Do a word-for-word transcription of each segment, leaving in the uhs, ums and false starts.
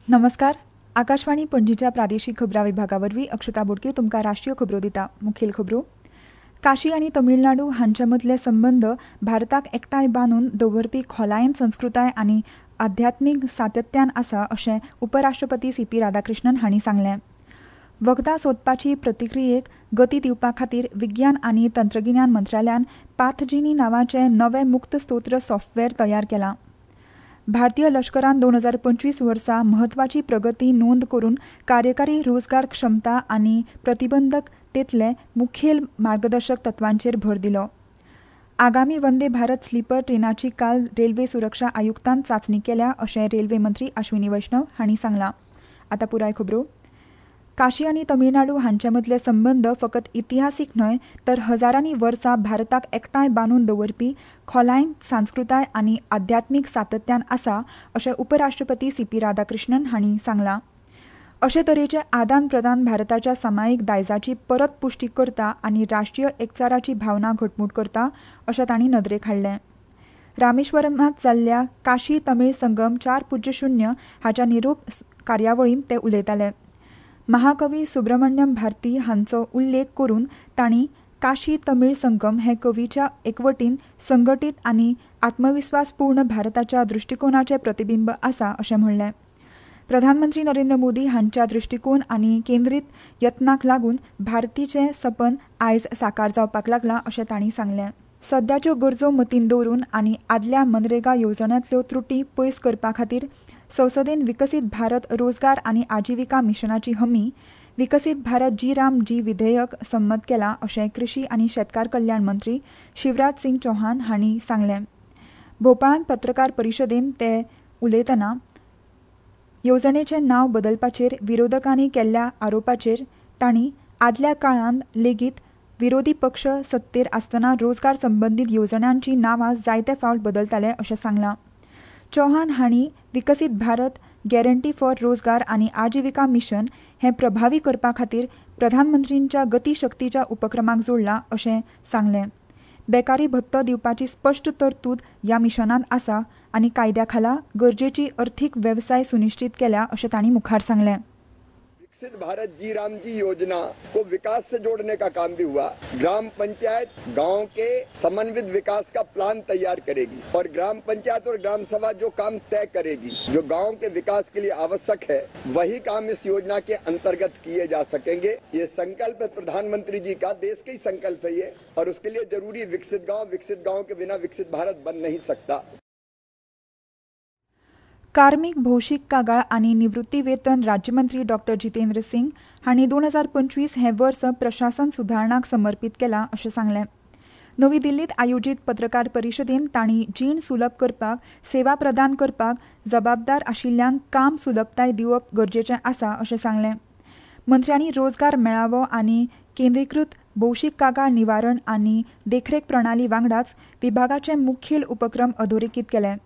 नमस्कार. आकाशवाणी पणजीच्या प्रादेशीक खबरां विभागावरवीं अक्षता बोडके तुमकां राष्ट्रीय खबरो दिता. मुखेल खबरो. काशी आनी तमिळनाडू हांचे मदले संबंद भारताक एकठांय बांदून दवरपी खोलायेन संस्कृताय आनी आध्यात्मीक सातत्यान आसा अशें उपराष्ट्रपती सी पी राधाकृष्णन हांणी सांगलें. वखदां सोदपाची प्रक्रियेक गती दिवपा खातीर विज्ञान आनी तंत्रगिन्यान मंत्रालयान पाथजिनी नांवाचें नवें मुक्त स्तोत्र सॉफ्टवॅर तयार केलां. भारतीय लश्करान दोन हजार पंचवीस वर्सा म्हत्वाची प्रगती नोंद करून कार्यकारी रोजगार क्षमता आनी प्रतिबंधकतेतले मुखेल मार्गदर्शक तत्वांचेर भर दिलो. आगामी वंदे भारत स्लीपर ट्रेनाची काल रेल्वे सुरक्षा आयुक्तान चांचणी केल्या अशें रेल्वे मंत्री अश्विनी वैष्णव हांणी सांगलां. आतां पुराय खबरो. काशी आनी तमिळनाडू हांचे मदले संबंद फकत इतिहासीक न्हय तर हजारांनी वर्सां भारताक एकठांय बांदून दवरपी खोलायन सांस्कृताय आनी आध्यात्मीक सातत्यान आसा अशें उपराष्ट्रपती सी पी राधाकृष्णन हांणी सांगलां. अशे तरेचे आदान प्रदान भारताच्या सामायिक दायजाची परत पुष्टी करता आनी राष्ट्रीय एकचाराची भावना घटमूट करता अशें तांणी नदरेक हाडलें. रामेश्वरमांत जाल्ल्या काशी तमीळ संगम चार पुज्य शुन्य हाच्या निरोप कार्यावळींत ते उलयताले. महाकवी सुब्रमण्यम भारती हांचो उल्लेख करून तांणी काशी तमीळ संगम हे कवीच्या एकवटीन संघटीत आनी आत्मविस्वासपूर्ण भारताच्या दृश्टिकोनाचें प्रतिबिंब आसा अशें म्हणलें. प्रधानमंत्री नरेंद्र मोदी हांच्या दृश्टिकोन आनी केंद्रीत यत्नाक लागून भारतीचें सपन आयज साकार जावपाक लागलां अशें तांणी सांगलें. सद्याच्यो गरजो मतीन दवरून आनी आदल्या मनरेगा येवजण्यांतल्यो त्रुटी पयस करपा खातीर संसदेन विकसीत भारत रोजगार आनी आजिविका मिशनाची हमी विकसीत भारत जी राम जी विधेयक संमत केलां अशें कृशी आनी शेतकार कल्याण मंत्री शिवराज सिंग चौहान हांणी सांगलें. भोपाळांत पत्रकार परिशदेंत ते उलयतना येवजणेचें नांव बदलपाचेर विरोधकांनी केल्ल्या आरोपाचेर तांणी आदल्या काळांत लेगीत विरोधी पक्ष सत्तेर आसतना रोजगार संबंदीत येवजण्यांची नांवां जायते फावट बदलताले अशें सांगलां. चौहान हांणी विकसीत भारत गॅरंटी फॉर रोजगार आनी आजिविका मिशन हें प्रभावी करपा खातीर प्रधानमंत्रींच्या गती शक्तीच्या उपक्रमाक जोडलां अशें सांगलें. बेकारी भत्तो दिवपाची स्पश्ट तरतूद ह्या मिशनांत आसा आनी कायद्या खाला गरजेची अर्थीक वेवसाय सुनिश्चित केल्या अशें तांणी मुखार सांगलें. विकसित भारत जी राम जी योजना को विकास से जोड़ने का काम भी हुआ. ग्राम पंचायत गांव के समन्वित विकास का प्लान तैयार करेगी और ग्राम पंचायत और ग्राम सभा जो काम तय करेगी जो गांव के विकास के लिए आवश्यक है वही काम इस योजना के अंतर्गत किए जा सकेंगे. ये संकल्प है प्रधानमंत्री जी का, देश का ही संकल्प है ये, और उसके लिए जरूरी विकसित गांव विकसित गांव के बिना विकसित भारत बन नहीं सकता. कार्मिक भौशीक कागाळ आनी निवृत्ती वेतन राज्यमंत्री डॉक्टर जितेंद्र सिंग हांणी दोन हजार पंचवीस हे वर्स प्रशासन सुदारणाक समर्पीत केलां अशें सांगलें. नवी दिल्लींत आयोजीत पत्रकार परिशदेंत तांणी जीण सुलभ करपाक सेवा प्रदान करपाक जबाबदार आशिल्ल्यांक काम सुलभताय दिवप गरजेचें आसा अशें सांगलें. मंत्र्यांनी रोजगार मेळावो आनी केंद्रीकृत भौशीक कागाळ निवारण आनी देखरेख प्रणाली वांगडाच विभागाचे मुखेल उपक्रम अधोरेखीत केले.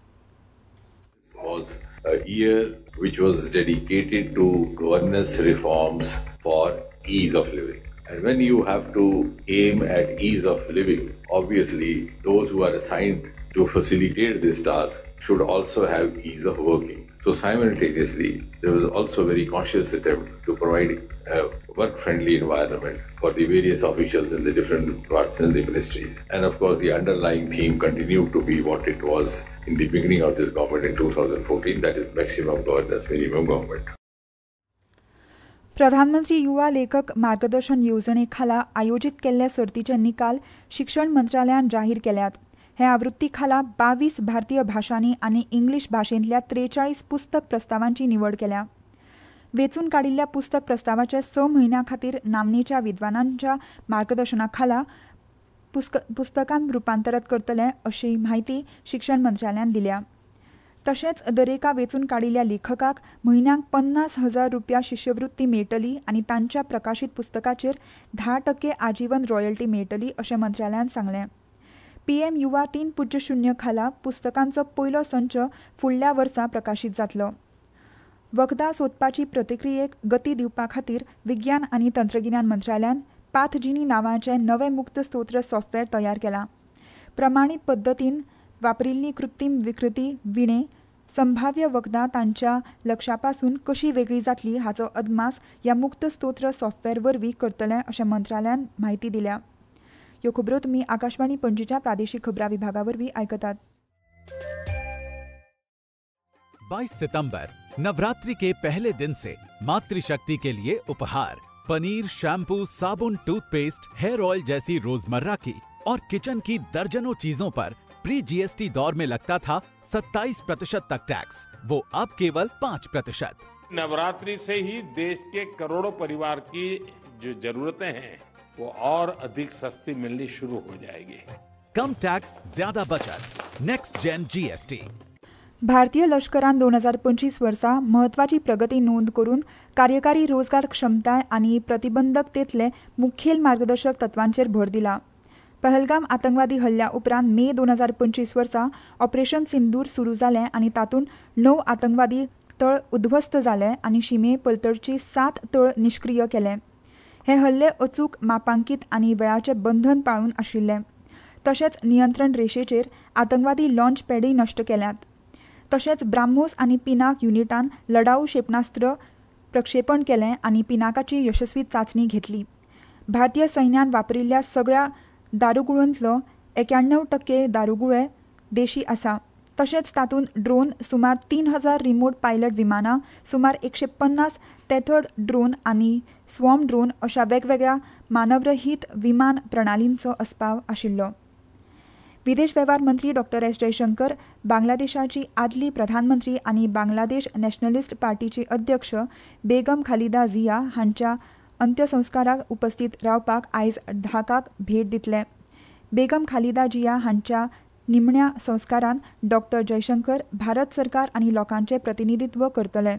Was a year which was dedicated to governance reforms for ease of living. And when you have to aim at ease of living, obviously those who are assigned to facilitate this task should also have ease of working. So simultaneously, there was also a very conscious attempt to provide a work-friendly environment for the various officials in the different departments in the ministries. And of course, the underlying theme continued to be what it was in the beginning of this government in two thousand fourteen, that is maximum governance, minimum government. प्रधानमंत्री युवा लेखक मार्गदर्शन येवजणे खाला आयोजीत केल्ले सर्तीचे निकाल शिक्षण मंत्रालयान जाहीर केल्यात. हे आवृत्ती खाला बावीस भारतीय भाशांनी आनी इंग्लीश भाशेंतल्या त्रेचाळीस पुस्तक प्रस्तावांची निवड केल्या. वेंचून काडिल्ल्या पुस्तक प्रस्तावाचे स म्हयन्यां खातीर नामनेच्या विद्वानांच्या मार्गदर्शना खाला पुस्तकांत रुपांतरीत करतले अशी म्हायती शिक्षण मंत्रालयान दिल्या. तशेंच दरेका वेंचून काडिल्ल्या लेखकाक म्हयन्याक पन्नास हजार रुपया शिश्यवृत्ती मेळटली आनी तांच्या प्रकाशीत पुस्तकाचेर धा टक्के आजीवन रॉयल्टी मेळटली अशें मंत्रालयान सांगलें. पीएम युवा तीन पुज्य शुन्य खाला पुस्तकांचो पयलो संच फुडल्या वर्सा प्रकाशीत जातलो. वखदां सोदपाची प्रक्रियेक गती दिवपा खातीर विज्ञान आनी तंत्रगिन्यान मंत्रालयान पाथजिनी नांवाचें नवें मुक्त स्तोत्र सॉफ्टवॅर तयार केलां. प्रमाणीत पद्दतीन वापरिल्ली कृत्रीम विकृती विणे संभाव्य वखदां तांच्या लक्षापासून कशी वेगळी जातली हाचो अदमास ह्या मुक्त स्तोत्र सॉफ्टवेअर वरवीं करतले अशें मंत्रालयान म्हायती दिल्या. ह्यो खबरो तुमी आकाशवाणी पणजीच्या प्रादेशीक खबरां विभागा वरवीं आयकतात. बाईस सितंबर नवरात्रि के पहले दिन से मातृशक्ति के लिए उपहार पनीर, शैम्पू, साबुन, टूथपेस्ट, हेयर ऑयल जैसी रोजमर्रा की और किचन की दर्जनों चीजों पर प्री जीएसटी दौर में लगता था सत्ताईस प्रतिशत तक टैक्स, वो अब केवल पाँच प्रतिशत. नवरात्रि से ही देश के करोड़ों परिवार की जो जरूरतें हैं वो और अधिक सस्ती मिलनी शुरू हो जाएगी. कम टैक्स, ज्यादा बचत. Next gen GST. भारतीय लष्करान दोन हजार पंचवीस वर्सा महत्वाची प्रगती नोंद करून कार्यकारी रोजगार क्षमताय आनी प्रतिबंधकतेतले मुखेल मार्गदर्शक तत्वांचेर भर दिला. पहलगाम आतंकवादी हल्ल्या उपरांत मे दोन हजार पंचवीस वर्सा ऑपरेशन सिंदूर सुरू जालें आनी तातूंत णव आतंकवादी तळ उध्वस्त जाले आनी शिमे पलतडची सात तळ निश्क्रीय केले. हे हल्ले अचूक मापांकीत आनी वेळाचे बंधन पाळून आशिल्ले. तशेंच नियंत्रण रेषेचेर आतंकवादी लॉन्च पॅडय नश्ट केल्यात. तशेंच ब्राह्मोस आनी पिनाक युनिटान लढाऊ क्षेपणास्त्र प्रक्षेपण केलें आनी पिनाकाची यशस्वी चांचणी घेतली. भारतीय सैन्यान वापरिल्ल्या सगळ्या दारुगुळांतलो एक्याण्णव टक्के दारुगुळे देशी आसा. तशेंच तातूंत ड्रोन सुमार तीन हजार रिमोट पायलट विमानां, सुमार एकशे पन्नास तेथर्ड ड्रोन आनी स्वॉर्म ड्रोन अशा वेगवेगळ्या मानवरहित विमान प्रणालींचो आस्पाव आशिल्लो. विदेश वेव्हार मंत्री डॉक्टर एस जयशंकर, बांगलादेशाची आदली प्रधानमंत्री आनी बांगलादेश नॅशनलिस्ट पार्टीची अध्यक्ष बेगम खालिदा झिया हांच्या अंत्यसंस्काराक उपस्थित रावपाक आयज ढाकाक भेट दितले. बेगम खालिदा जिया हांच्या निमण्या संस्कारान डॉक्टर जयशंकर भारत सरकार आनी लोकांचे प्रतिनिधित्व करतले.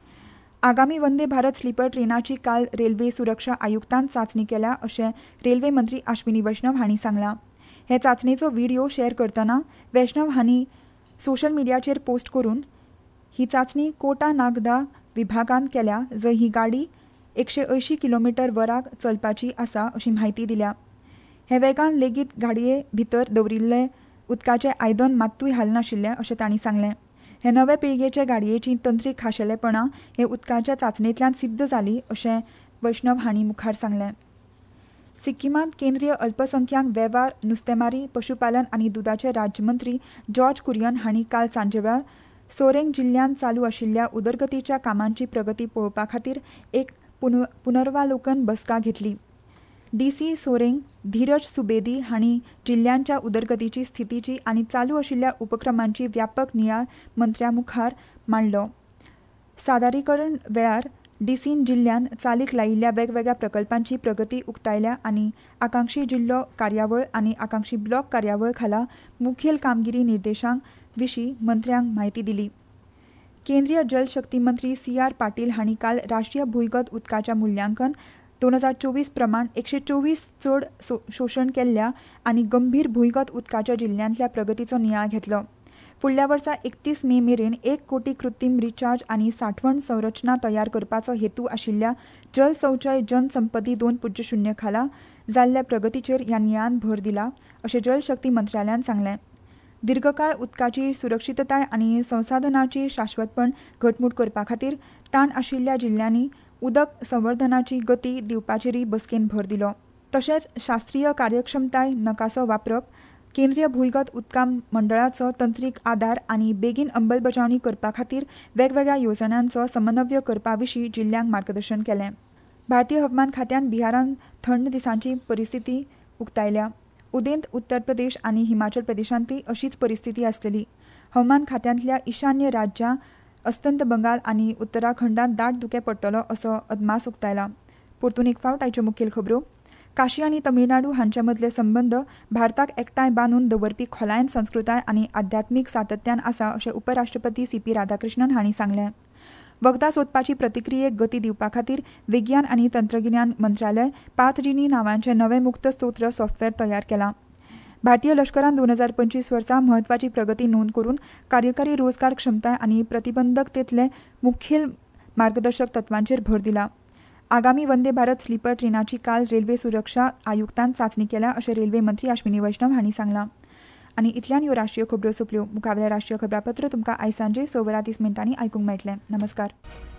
आगामी वंदे भारत स्लीपर ट्रेनाची काल रेल्वे सुरक्षा आयुक्तान चांचणी केल्या अशें रेल्वे मंत्री अश्विनी वैष्णव हांणी सांगलां. हे चांचणेचो व्हिडिओ शेअर करतना वैष्णव हांणी सोशल मिडियाचेर पोस्ट करून ही चांचणी कोटा नागदा विभागांत केल्या, जंय ही गाडी एकशे अंयशीं किलोमीटर वराक चलपाची आसा अशी म्हायती दिल्या. हे वेगान लेगीत गाडये भितर दवरिल्ले उदकाचें आयदन मात्तूय हालनाशिल्लें अशें तांणी सांगलें. हे नवे पिळगेचे गाडयेची तंत्रीक खाशेलेपणां हे उदकाच्या चांचणेंतल्यान सिद्ध जाली अशें वैष्णव हांणी मुखार सांगलें. सिक्कीमांत केंद्रीय अल्पसंख्याक वेव्हार, नुस्तेमारी, पशुपालन आनी दुदाचे राज्यमंत्री जॉर्ज कुरियन हांणी काल सांजेवेळार सोरेंग जिल्ल्यांत चालू आशिल्ल्या उदरगतीच्या कामांची प्रगती पळोवपा खातीर एक पुनर्वालोकन बसका घेतली. डीसी सोरेंग धीरज सुबेदी हांणी जिल्ल्यांच्या उदरगतीची स्थितीची आनी चालू आशिल्ल्या उपक्रमांची व्यापक नियाळ मंत्र्या मुखार मांडलो. सादरीकरण वेळार डीसीन जिल्ल्यांत चालीक लायिल्ल्या वेगवेगळ्या प्रकल्पांची प्रगती उक्तायल्या आनी आकांक्षी जिल्लो कार्यावळ आनी आकांक्षी ब्लॉक कार्यावळ खाला मुखेल कामगिरी निर्देशांक विशीं मंत्र्यांक म्हायती दिली. केंद्रीय जलशक्ती मंत्री सी आर पाटील हांणी काल राष्ट्रीय भुंयगत उदकाच्या मुल्यांकन दोन हजार चोवीस प्रमाण एकशे चोवीस चड शोशण केल्ल्या आनी गंभीर भुंयगत उदकाच्या जिल्ल्यांतल्या प्रगतीचो नियाळ घेतलो. फुडल्या वर्सा एकतीस मे मेरेन एक कोटी कृत्रीम रिचार्ज आनी सांठवण संरचना तयार करपाचो हेतू आशिल्ल्या जल शौचालय जन संपत्ती दोन पुज्य शुन्य खाला जाल्ल्या प्रगतीचेर ह्या नियाळान भर दिला अशें जलशक्ती मंत्रालयान सांगलें. दीर्घकाळ उदकाची सुरक्षीतताय आनी संसाधनाची शाश्वतपण घटमूट करपा खातीर ताण आशिल्ल्या जिल्ल्यांनी उदक संवर्धनाची गती दिवपाचेरय बसकेन भर दिलो. तशेंच शास्त्रीय कार्यक्षमताय नकासो वापरप, केंद्रीय भुंयगत उदका मंडळाचो तंत्रीक आदार आनी बेगीन अंमलबजावणी करपा खातीर वेगवेगळ्या येवजण्यांचो समन्वय करपा विशीं जिल्ल्यांक मार्गदर्शन केलें. भारतीय हवामान खात्यान बिहारांत थंड दिसांची परिस्थिती उक्तायल्या. उदेंत उत्तर प्रदेश आनी हिमाचल प्रदेशांतय अशीच परिस्थिती आसतली. हवामान खात्यांतल्या ईशान्य राज्यां, अस्तंत बंगाल आनी उत्तराखंडांत दाट धुकें पडटलो असो अदमास उक्तायला. परतून एक फावट आयच्यो मुखेल खबरो. काशी आनी तमिळनाडू हांचे मदले संबंद भारताक एकठांय बांदून दवरपी खोलायन संस्कृताय आनी आध्यात्मीक सातत्यान आसा अशें उपराष्ट्रपती सी पी राधाकृष्णन हांणी सांगलें. वखदां सोदपाची प्रतिक्रियेक गती दिवपा खातीर विज्ञान आनी तंत्रगिन्यान मंत्रालय पांच जिनी नांवांचें नवें मुक्त स्तोत्र सॉफ्टवेअर तयार केलां. भारतीय लष्करान दोन हजार पंचवीस वर्सा महत्वाची प्रगती नोंद करून कार्यकारी रोजगार क्षमताय आनी प्रतिबंधकतेतले मुखेल मार्गदर्शक तत्वांचेर भर दिला. आगामी वंदे भारत स्लीपर ट्रेनाची काल रेल्वे सुरक्षा आयुक्तान चांचणी केल्या अशें रेल्वे मंत्री अश्विनी वैष्णव हांणी सांगलां. आनी इतल्यान ह्यो राष्ट्रीय खबरो सोंपल्यो. मुखावेलें राष्ट्रीय खबरापत्र तुमकां आयज सांजे स वरां तीस मिनटांनी आयकूंक मेळटलें. नमस्कार.